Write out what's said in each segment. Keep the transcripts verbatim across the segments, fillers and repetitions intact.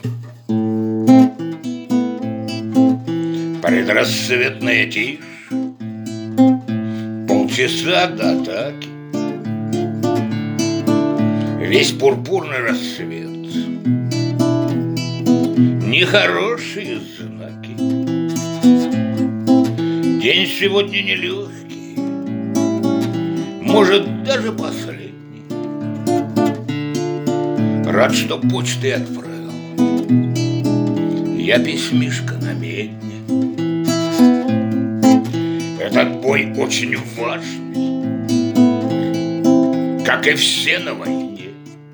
Предрассветная тишь, полчаса до атаки, весь пурпурный рассвет, нехорошие знаки. День сегодня нелегкий, может, даже последний. Рад, что почтой отправил я письмишко на медне. Этот бой очень важный, как и все на войне.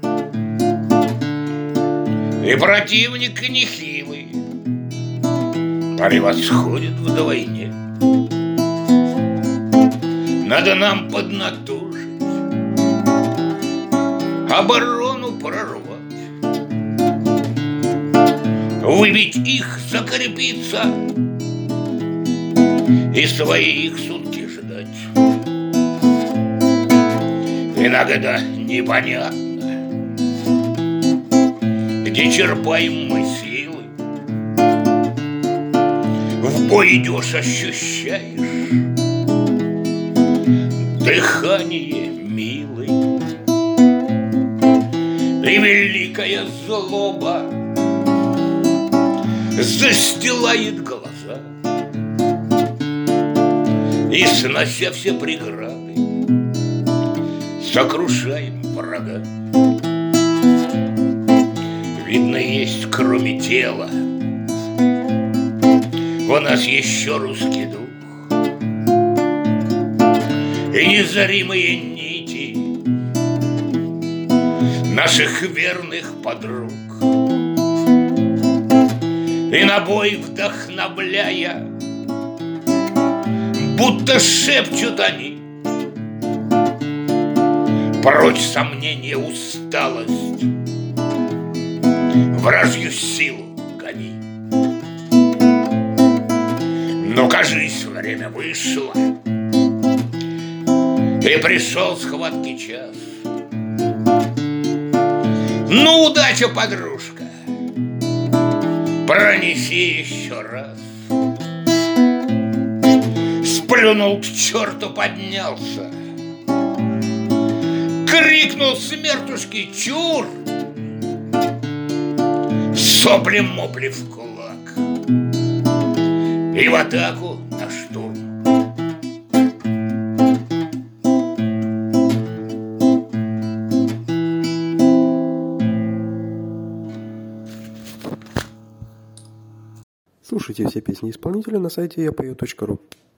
И противник нехилый превосходит вдвойне. Надо нам поднатужить, оборону прорвать, выбить их, закрепиться и своих сутки ждать. Иногда непонятно, где черпаем мы силы. В бой идешь, ощущаешь дыхание милой, и великая злоба застилает глаза, и, снося все преграды, сокрушаем врага. Видно, есть кроме тела у нас еще русский дух и незримые нити наших верных подруг. И на бой вдохновляя, будто шепчут они: прочь сомнение, усталость, вражью силу гони. Но, кажись, время вышло, и пришел схватки час. Ну, удача, подружка, пронеси еще раз. Сплюнул к черту, поднялся, крикнул смертушки: чур! Сопли-мопли в кулак и в атаку на штурм. Слушайте все песни исполнителя на сайте я пою точка ру.